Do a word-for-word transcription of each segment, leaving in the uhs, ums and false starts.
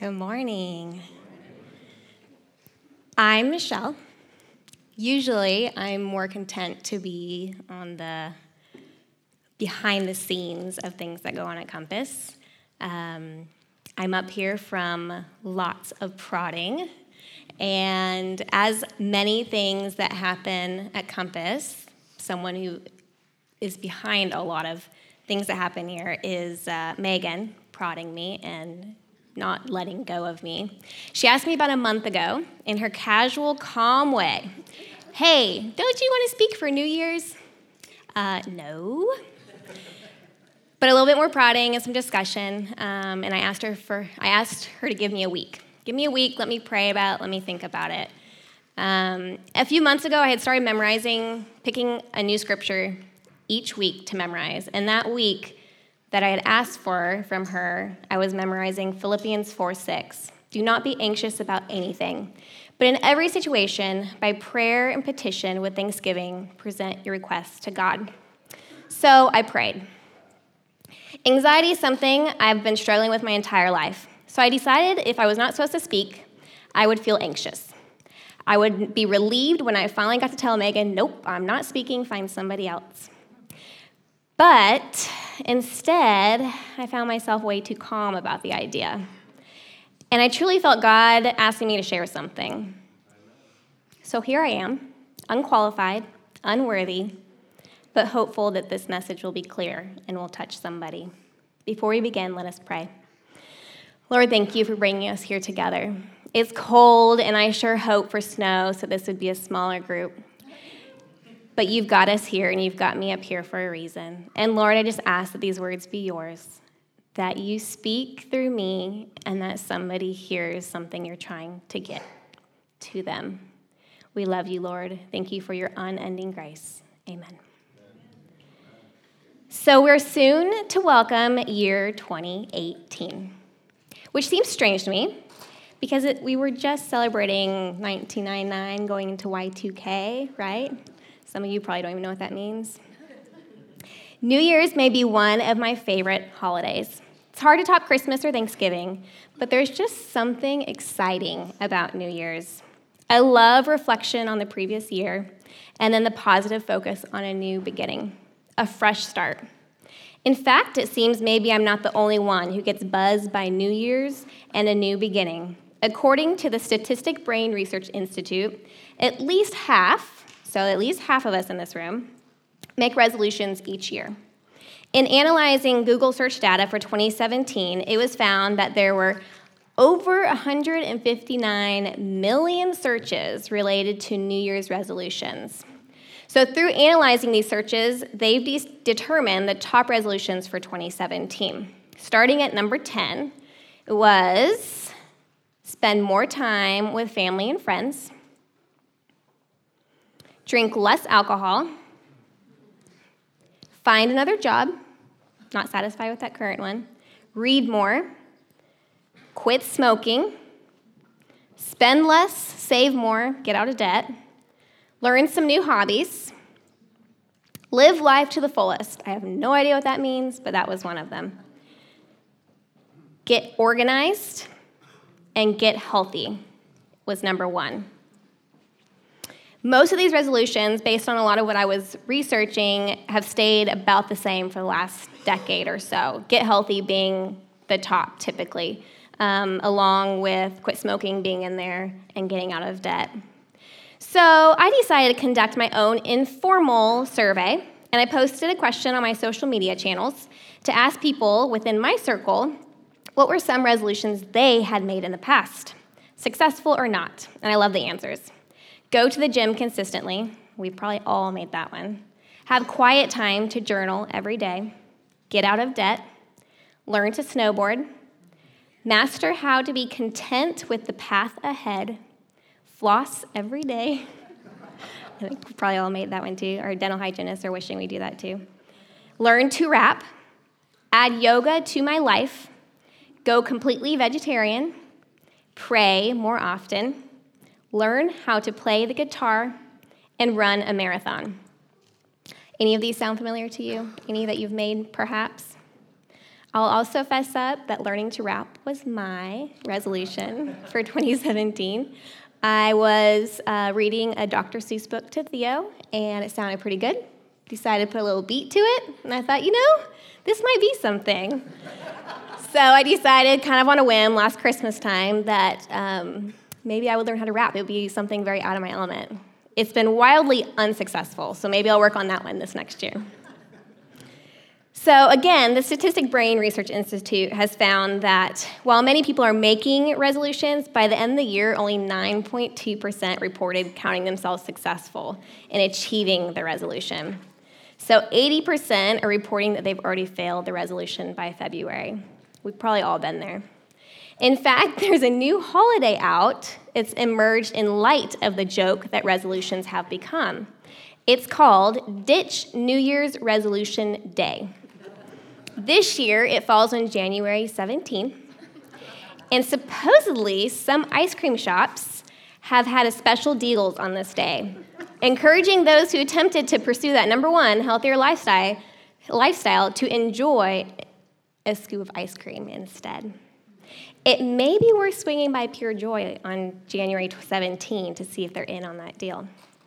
Good morning. I'm Michelle. Usually, I'm more content to be on the behind the scenes of things that go on at Compass. Um, I'm up here from lots of prodding, and as many things that happen at Compass, someone who is behind a lot of things that happen here is uh, Megan prodding me and not letting go of me. She asked me about a month ago in her casual, calm way, "Hey, don't you want to speak for New Year's?" Uh, no. But a little bit more prodding and some discussion, um, and I asked her for I asked her to give me a week. Give me a week. Let me pray about it. Let me think about it. Um, a few months ago, I had started memorizing, picking a new scripture each week to memorize, and that week that I had asked for from her, I was memorizing Philippians four six. Do not be anxious about anything, but in every situation, by prayer and petition with thanksgiving, present your requests to God. So I prayed. Anxiety is something I've been struggling with my entire life. So I decided if I was not supposed to speak, I would feel anxious. I would be relieved when I finally got to tell Megan, nope, I'm not speaking, find somebody else. But instead, I found myself way too calm about the idea. And I truly felt God asking me to share something. So here I am, unqualified, unworthy, but hopeful that this message will be clear and will touch somebody. Before we begin, let us pray. Lord, thank you for bringing us here together. It's cold, and I sure hope for snow, so this would be a smaller group. But you've got us here, and you've got me up here for a reason. And Lord, I just ask that these words be yours, that you speak through me, and that somebody hears something you're trying to get to them. We love you, Lord. Thank you for your unending grace. Amen. So we're soon to welcome year twenty eighteen, which seems strange to me, because it, we were just celebrating nineteen ninety-nine going into Y two K, right? Some of you probably don't even know what that means. New Year's may be one of my favorite holidays. It's hard to top Christmas or Thanksgiving, but there's just something exciting about New Year's. I love reflection on the previous year, and then the positive focus on a new beginning, a fresh start. In fact, it seems maybe I'm not the only one who gets buzzed by New Year's and a new beginning. According to the Statistic Brain Research Institute, at least half, so at least half of us in this room, make resolutions each year. In analyzing Google search data for twenty seventeen, it was found that there were over one hundred fifty-nine million searches related to New Year's resolutions. So through analyzing these searches, they've de- determined the top resolutions for twenty seventeen. Starting at number ten was spend more time with family and friends, drink less alcohol, find another job, not satisfied with that current one, read more, quit smoking, spend less, save more, get out of debt, learn some new hobbies, live life to the fullest. I have no idea what that means, but that was one of them. Get organized and get healthy was number one. Most of these resolutions, based on a lot of what I was researching, have stayed about the same for the last decade or so. Get healthy being the top, typically, um, along with quit smoking being in there and getting out of debt. So I decided to conduct my own informal survey, and I posted a question on my social media channels to ask people within my circle what were some resolutions they had made in the past, successful or not, and I love the answers. Go to the gym consistently. We've probably all made that one. Have quiet time to journal every day. Get out of debt. Learn to snowboard. Master how to be content with the path ahead. Floss every day. I think we probably all made that one too. Our dental hygienists are wishing we do that too. Learn to rap. Add yoga to my life. Go completely vegetarian. Pray more often. Learn how to play the guitar, and run a marathon. Any of these sound familiar to you? Any that you've made, perhaps? I'll also fess up that learning to rap was my resolution for twenty seventeen. I was uh, reading a Doctor Seuss book to Theo, and it sounded pretty good. Decided to put a little beat to it, and I thought, you know, this might be something. So I decided, kind of on a whim, last Christmas time, that um, maybe I would learn how to rap. It would be something very out of my element. It's been wildly unsuccessful, so maybe I'll work on that one this next year. So again, the Statistic Brain Research Institute has found that while many people are making resolutions, by the end of the year, only nine point two percent reported counting themselves successful in achieving the resolution. So eighty percent are reporting that they've already failed the resolution by February. We've probably all been there. In fact, there's a new holiday out. It's emerged in light of the joke that resolutions have become. It's called Ditch New Year's Resolution Day. This year, it falls on January seventeenth, and supposedly some ice cream shops have had a special deals on this day, encouraging those who attempted to pursue that number one, healthier lifestyle, lifestyle to enjoy a scoop of ice cream instead. It may be worth swinging by Pure Joy on January seventeenth to see if they're in on that deal.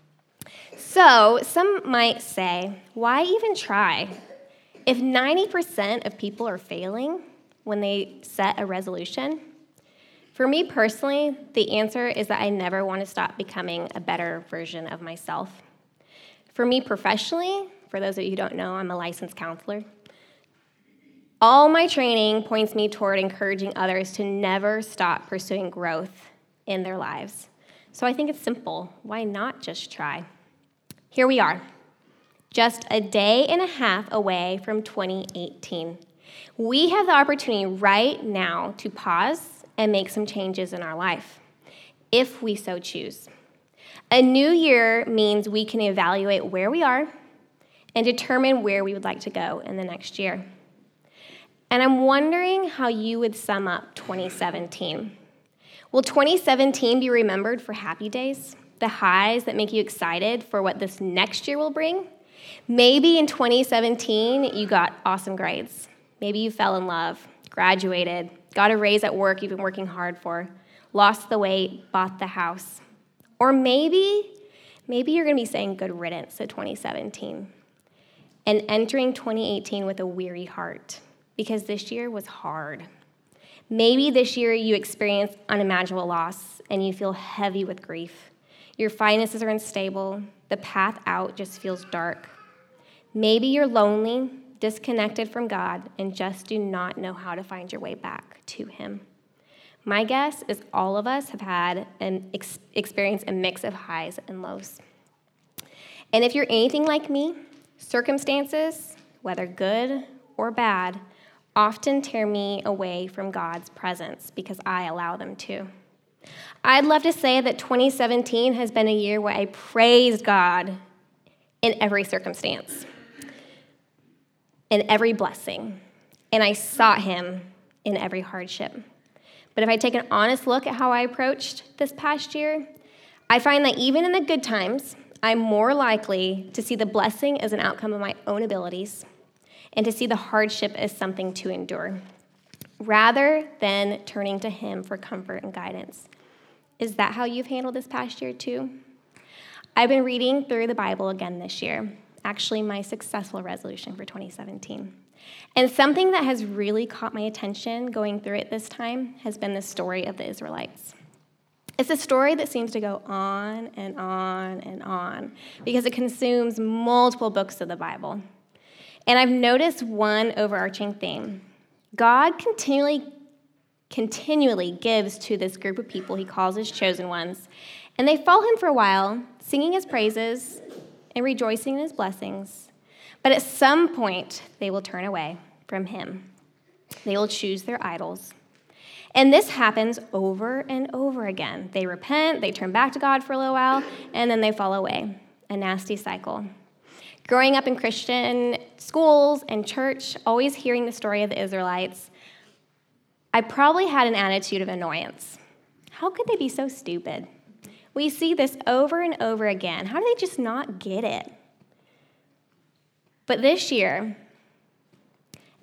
So some might say, why even try? If ninety percent of people are failing when they set a resolution, for me personally, the answer is that I never want to stop becoming a better version of myself. For me professionally, for those of you who don't know, I'm a licensed counselor. All my training points me toward encouraging others to never stop pursuing growth in their lives. So I think it's simple. Why not just try? Here we are, just a day and a half away from twenty eighteen. We have the opportunity right now to pause and make some changes in our life, if we so choose. A new year means we can evaluate where we are and determine where we would like to go in the next year. And I'm wondering how you would sum up twenty seventeen. Will twenty seventeen be remembered for happy days, the highs that make you excited for what this next year will bring? Maybe in twenty seventeen, you got awesome grades. Maybe you fell in love, graduated, got a raise at work you've been working hard for, lost the weight, bought the house. Or maybe, maybe you're going to be saying good riddance to twenty seventeen and entering twenty eighteen with a weary heart, because this year was hard. Maybe this year you experienced unimaginable loss and you feel heavy with grief. Your finances are unstable. The path out just feels dark. Maybe you're lonely, disconnected from God, and just do not know how to find your way back to Him. My guess is all of us have had and ex- experienced a mix of highs and lows. And if you're anything like me, circumstances, whether good or bad, often tear me away from God's presence because I allow them to. I'd love to say that twenty seventeen has been a year where I praised God in every circumstance, in every blessing, and I sought Him in every hardship. But if I take an honest look at how I approached this past year, I find that even in the good times, I'm more likely to see the blessing as an outcome of my own abilities and to see the hardship as something to endure, rather than turning to Him for comfort and guidance. Is that how you've handled this past year too? I've been reading through the Bible again this year, actually my successful resolution for twenty seventeen. And something that has really caught my attention going through it this time has been the story of the Israelites. It's a story that seems to go on and on and on because it consumes multiple books of the Bible. And I've noticed one overarching theme. God continually continually gives to this group of people He calls His chosen ones, and they follow Him for a while, singing His praises and rejoicing in His blessings. But at some point, they will turn away from Him. They will choose their idols. And this happens over and over again. They repent, they turn back to God for a little while, and then they fall away. A nasty cycle. Growing up in Christian schools and church, always hearing the story of the Israelites, I probably had an attitude of annoyance. How could they be so stupid? We see this over and over again. How do they just not get it? But this year,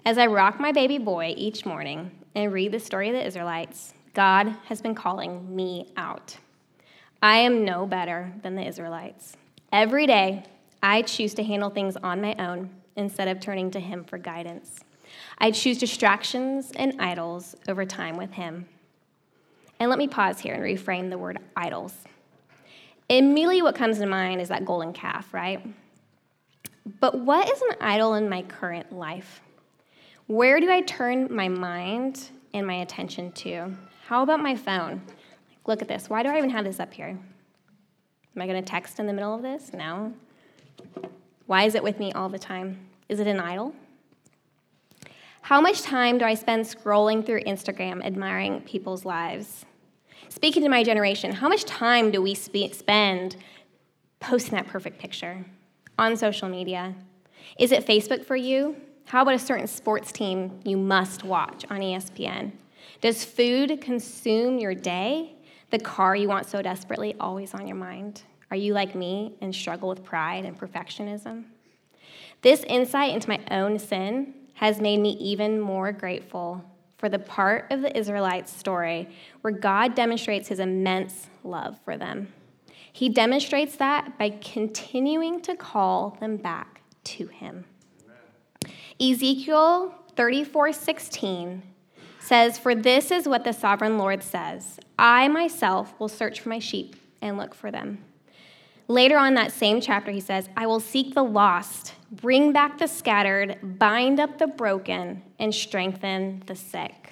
As I rock my baby boy each morning and read the story of the Israelites, God has been calling me out. I am no better than the Israelites. Every day, I choose to handle things on my own instead of turning to him for guidance. I choose distractions and idols over time with him. And let me pause here and reframe the word idols. Immediately what comes to mind is that golden calf, right? But what is an idol in my current life? Where do I turn my mind and my attention to? How about my phone? Look at this. Why do I even have this up here? Am I going to text in the middle of this? No. Why is it with me all the time? Is it an idol? How much time do I spend scrolling through Instagram admiring people's lives? Speaking to my generation, how much time do we spe- spend posting that perfect picture on social media? Is it Facebook for you? How about a certain sports team you must watch on E S P N? Does food consume your day? The car you want so desperately always on your mind? Are you like me and struggle with pride and perfectionism? This insight into my own sin has made me even more grateful for the part of the Israelites' story where God demonstrates his immense love for them. He demonstrates that by continuing to call them back to him. Amen. Ezekiel thirty-four sixteen says, "For this is what the sovereign Lord says, I myself will search for my sheep and look for them." Later on in that same chapter, he says, "I will seek the lost, bring back the scattered, bind up the broken, and strengthen the sick."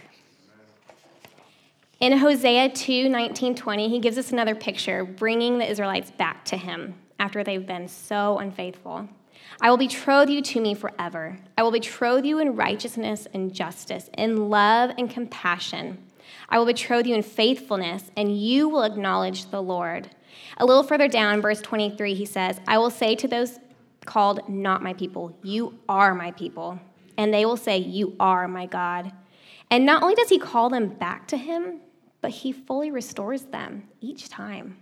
In Hosea two nineteen twenty, he gives us another picture, bringing the Israelites back to him after they've been so unfaithful. "I will betroth you to me forever. I will betroth you in righteousness and justice, in love and compassion. I will betroth you in faithfulness, and you will acknowledge the Lord." A little further down, verse twenty-three, he says, "I will say to those called not my people, you are my people. And they will say, you are my God." And not only does he call them back to him, but he fully restores them each time.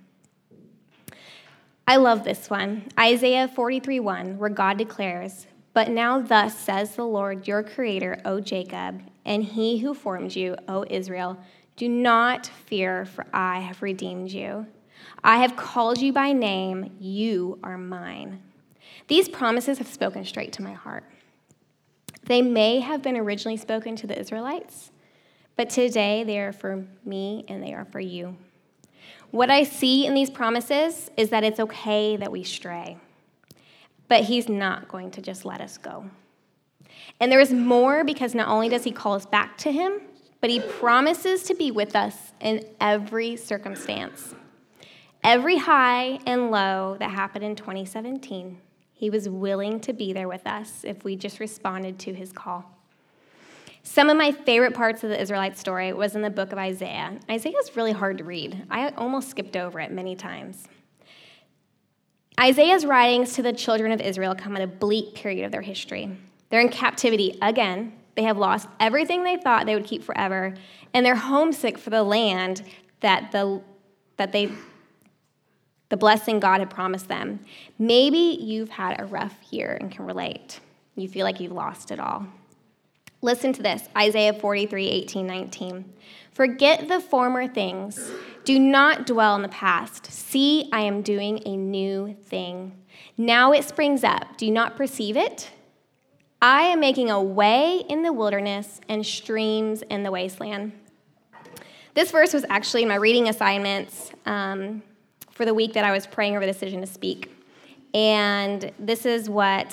I love this one. Isaiah forty-three one, where God declares, "But now thus says the Lord, your creator, O Jacob, and he who formed you, O Israel, do not fear, for I have redeemed you. I have called you by name, you are mine." These promises have spoken straight to my heart. They may have been originally spoken to the Israelites, but today they are for me and they are for you. What I see in these promises is that it's okay that we stray, but he's not going to just let us go. And there is more, because not only does he call us back to him, but he promises to be with us in every circumstance. Every high and low that happened in twenty seventeen, he was willing to be there with us if we just responded to his call. Some of my favorite parts of the Israelite story was in the book of Isaiah. Isaiah is really hard to read. I almost skipped over it many times. Isaiah's writings to the children of Israel come at a bleak period of their history. They're in captivity again. They have lost everything they thought they would keep forever, and they're homesick for the land that the that they the blessing God had promised them. Maybe you've had a rough year and can relate. You feel like you've lost it all. Listen to this, Isaiah forty-three eighteen nineteen. "Forget the former things. Do not dwell in the past. See, I am doing a new thing. Now it springs up. Do you not perceive it? I am making a way in the wilderness and streams in the wasteland." This verse was actually in my reading assignments um, for the week that I was praying over the decision to speak. And this is what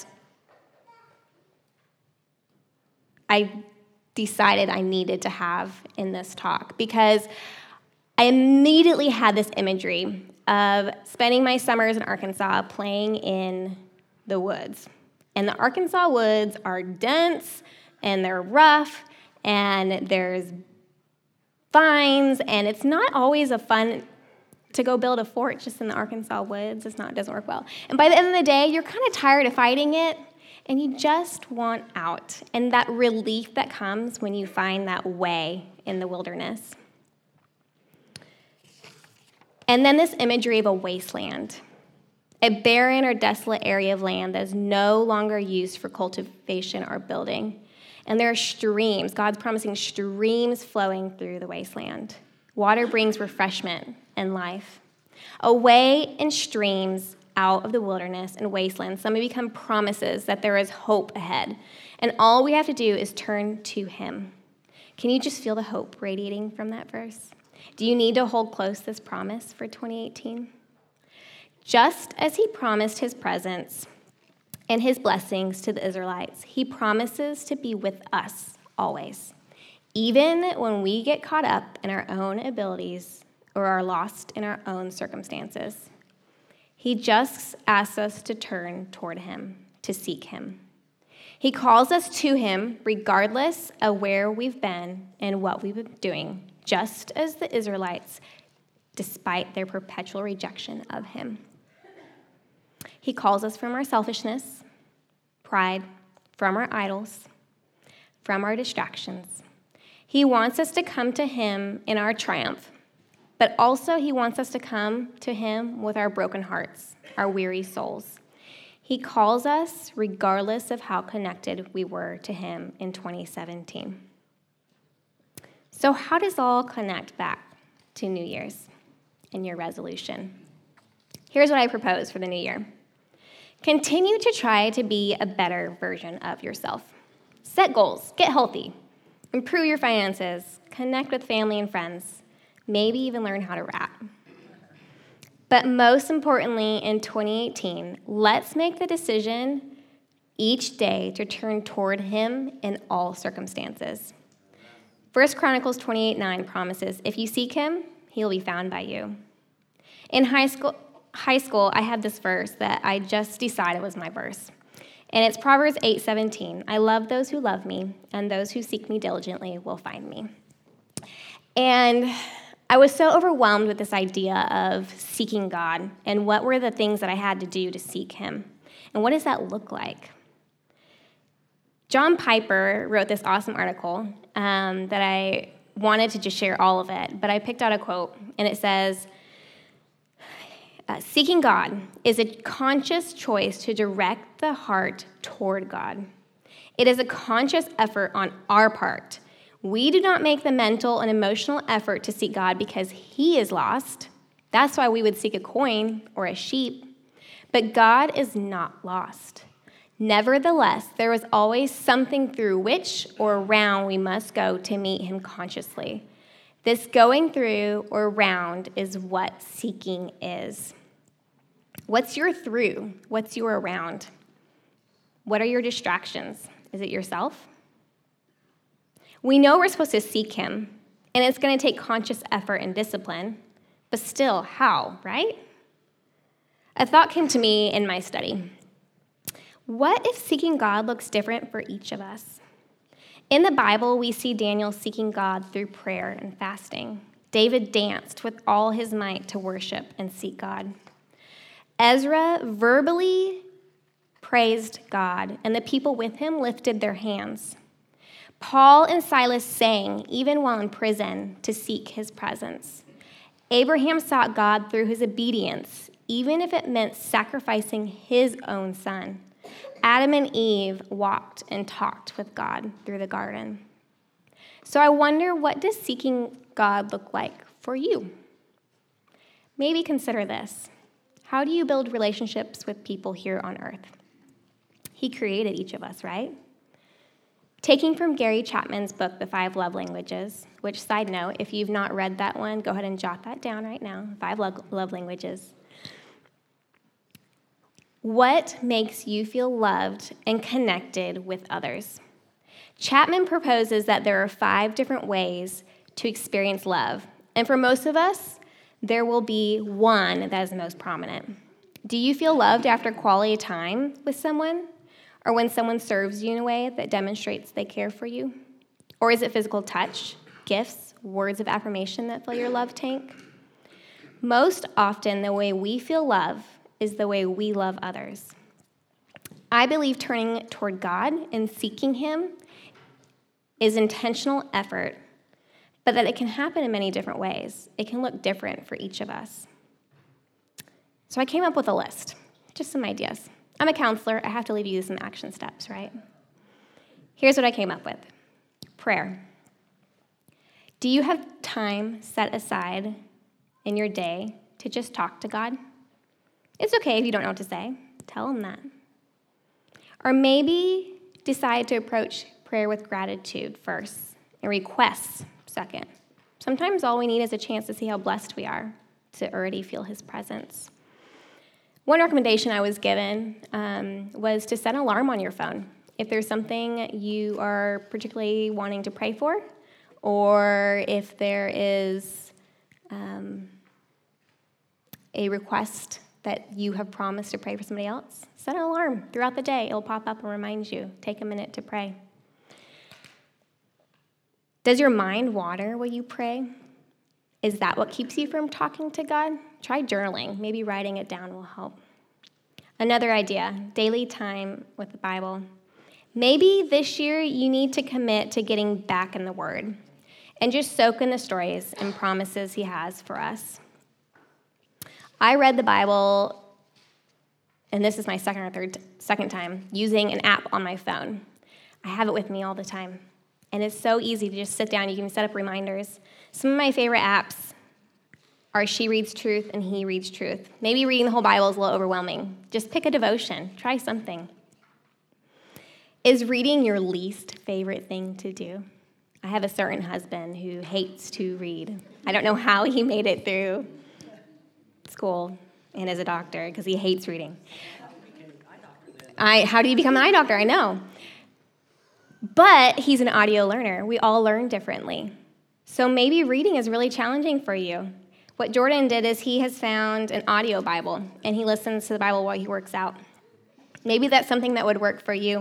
I decided I needed to have in this talk, because I immediately had this imagery of spending my summers in Arkansas playing in the woods. And the Arkansas woods are dense, and they're rough, and there's vines, and it's not always a fun to go build a fort just in the Arkansas woods. It's not, it doesn't work well. And by the end of the day, you're kind of tired of fighting it, and you just want out. And that relief that comes when you find that way in the wilderness. And then this imagery of a wasteland, a barren or desolate area of land that is no longer used for cultivation or building. And there are streams. God's promising streams flowing through the wasteland. Water brings refreshment and life. A way and streams out of the wilderness and wasteland suddenly become promises that there is hope ahead. And all we have to do is turn to him. Can you just feel the hope radiating from that verse? Do you need to hold close this promise for twenty eighteen? Just as he promised his presence and his blessings to the Israelites, he promises to be with us always, even when we get caught up in our own abilities or are lost in our own circumstances. He just asks us to turn toward him, to seek him. He calls us to him regardless of where we've been and what we've been doing, just as the Israelites, despite their perpetual rejection of him. He calls us from our selfishness, pride, from our idols, from our distractions. He wants us to come to him in our triumph, but also he wants us to come to him with our broken hearts, our weary souls. He calls us regardless of how connected we were to him in twenty seventeen. So how does all connect back to New Year's and your resolution? Here's what I propose for the new year. Continue to try to be a better version of yourself. Set goals, get healthy, improve your finances, connect with family and friends, maybe even learn how to rap. But most importantly, in twenty eighteen, let's make the decision each day to turn toward him in all circumstances. First Chronicles twenty-eight nine promises, if you seek him, he'll be found by you. In high school, high school, I had this verse that I just decided was my verse. And it's Proverbs eight seventeen. I love those who love me, and those who seek me diligently will find me. And I was so overwhelmed with this idea of seeking God and what were the things that I had to do to seek him. And what does that look like? John Piper wrote this awesome article um, that I wanted to just share all of it, but I picked out a quote, and it says, uh, seeking God is a conscious choice to direct the heart toward God. It is a conscious effort on our part. We do not make the mental and emotional effort to seek God because he is lost. That's why we would seek a coin or a sheep. But God is not lost. Nevertheless, there is always something through which or around we must go to meet him consciously. This going through or around is what seeking is. What's your through? What's your around? What are your distractions? Is it yourself? We know we're supposed to seek him, and it's going to take conscious effort and discipline, but still, how, right? A thought came to me in my study. What if seeking God looks different for each of us? In the Bible, we see Daniel seeking God through prayer and fasting. David danced with all his might to worship and seek God. Ezra verbally praised God, and the people with him lifted their hands. Paul and Silas sang, even while in prison, to seek his presence. Abraham sought God through his obedience, even if it meant sacrificing his own son. Adam and Eve walked and talked with God through the garden. So I wonder, what does seeking God look like for you? Maybe consider this. How do you build relationships with people here on earth? He created each of us, right? Taking from Gary Chapman's book, The Five Love Languages, which, side note, if you've not read that one, go ahead and jot that down right now, Five Love, love Languages. What makes you feel loved and connected with others? Chapman proposes that there are five different ways to experience love, and for most of us, there will be one that is most prominent. Do you feel loved after quality time with someone? Or when someone serves you in a way that demonstrates they care for you? Or is it physical touch, gifts, words of affirmation that fill your love tank? Most often, the way we feel love is the way we love others. I believe turning toward God and seeking him is intentional effort, but that it can happen in many different ways. It can look different for each of us. So I came up with a list, just some ideas. I'm a counselor. I have to leave you some action steps, right? Here's what I came up with. Prayer. Do you have time set aside in your day to just talk to God? It's okay if you don't know what to say. Tell him that. Or maybe decide to approach prayer with gratitude first and requests second. Sometimes all we need is a chance to see how blessed we are to already feel his presence. One recommendation I was given um, was to set an alarm on your phone. If there's something you are particularly wanting to pray for, or if there is um, a request that you have promised to pray for somebody else, set an alarm throughout the day. It'll pop up and remind you. Take a minute to pray. Does your mind wander when you pray? Is that what keeps you from talking to God? Try journaling. Maybe writing it down will help. Another idea, daily time with the Bible. Maybe this year you need to commit to getting back in the Word and just soak in the stories and promises he has for us. I read the Bible, and this is my second or third second time, using an app on my phone. I have it with me all the time. And it's so easy to just sit down. You can set up reminders. Some of my favorite apps are She Reads Truth and He Reads Truth. Maybe reading the whole Bible is a little overwhelming. Just pick a devotion. Try something. Is reading your least favorite thing to do? I have a certain husband who hates to read. I don't know how he made it through school and as a doctor because he hates reading. I, how do you become an eye doctor? I know. But he's an audio learner. We all learn differently. So maybe reading is really challenging for you. What Jordan did is he has found an audio Bible, and he listens to the Bible while he works out. Maybe that's something that would work for you.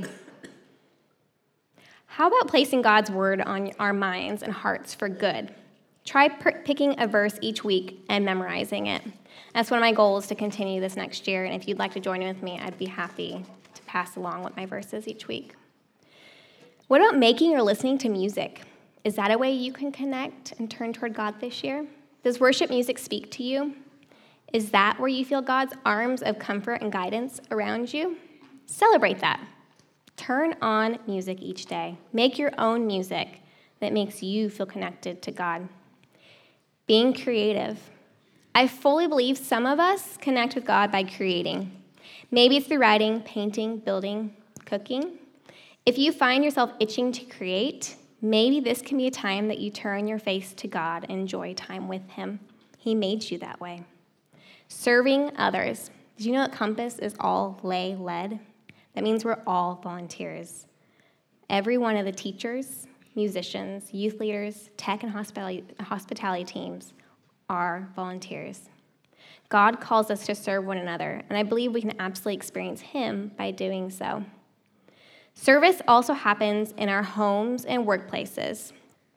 How about placing God's word on our minds and hearts for good? Try per- picking a verse each week and memorizing it. That's one of my goals to continue this next year, and if you'd like to join in with me, I'd be happy to pass along what my verse is each week. What about making or listening to music? Is that a way you can connect and turn toward God this year? Does worship music speak to you? Is that where you feel God's arms of comfort and guidance around you? Celebrate that. Turn on music each day. Make your own music that makes you feel connected to God. Being creative. I fully believe some of us connect with God by creating. Maybe it's through writing, painting, building, cooking. If you find yourself itching to create, maybe this can be a time that you turn your face to God and enjoy time with him. He made you that way. Serving others. Did you know that Compass is all lay-led? That means we're all volunteers. Every one of the teachers, musicians, youth leaders, tech and hospitality, hospitality teams are volunteers. God calls us to serve one another, and I believe we can absolutely experience him by doing so. Service also happens in our homes and workplaces.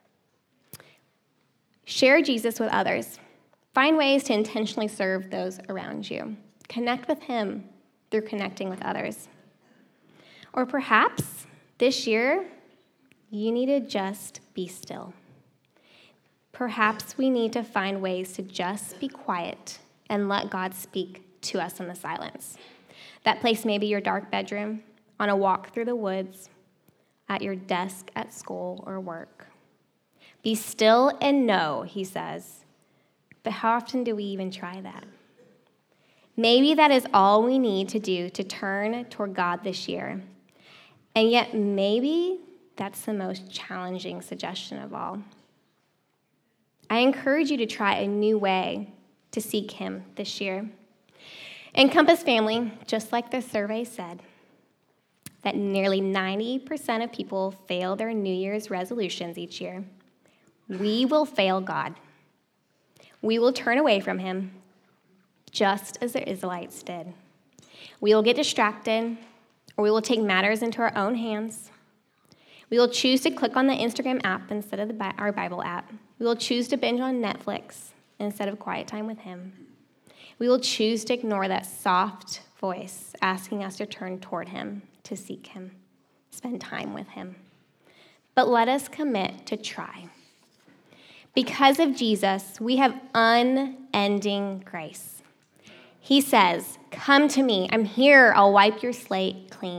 Share Jesus with others. Find ways to intentionally serve those around you. Connect with him through connecting with others. Or perhaps this year, you need to just be still. Perhaps we need to find ways to just be quiet and let God speak to us in the silence. That place may be your dark bedroom, on a walk through the woods, at your desk at school or work. Be still and know, he says. But how often do we even try that? Maybe that is all we need to do to turn toward God this year. And yet maybe that's the most challenging suggestion of all. I encourage you to try a new way to seek him this year. In Compass Family, just like the survey said, that nearly ninety percent of people fail their New Year's resolutions each year. We will fail God. We will turn away from him, just as the Israelites did. We will get distracted, or we will take matters into our own hands. We will choose to click on the Instagram app instead of the, our Bible app. We will choose to binge on Netflix instead of quiet time with him. We will choose to ignore that soft voice asking us to turn toward him, to seek him, spend time with him. But let us commit to try. Because of Jesus, we have unending grace. He says, "Come to me. I'm here. I'll wipe your slate clean.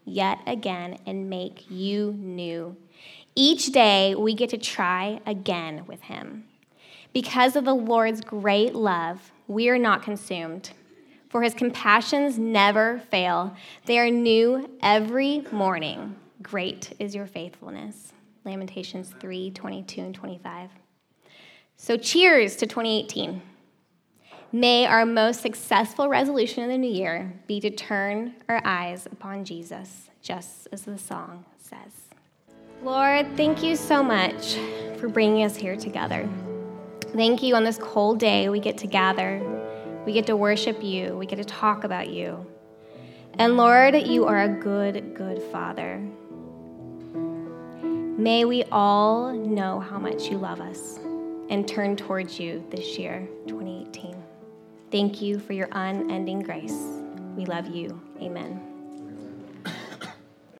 yet again and make you new. Each day we get to try again with him. Because of the Lord's great love, we are not consumed, for his compassions never fail. They are new every morning. Great is your faithfulness. Lamentations three, twenty-two and twenty-five. So cheers to twenty eighteen. May our most successful resolution in the new year be to turn our eyes upon Jesus, just as the song says. Lord, thank you so much for bringing us here together. Thank you on this cold day we get to gather. We get to worship you. We get to talk about you. And Lord, you are a good, good Father. May we all know how much you love us and turn towards you this year, twenty eighteen. Thank you for your unending grace. We love you. Amen.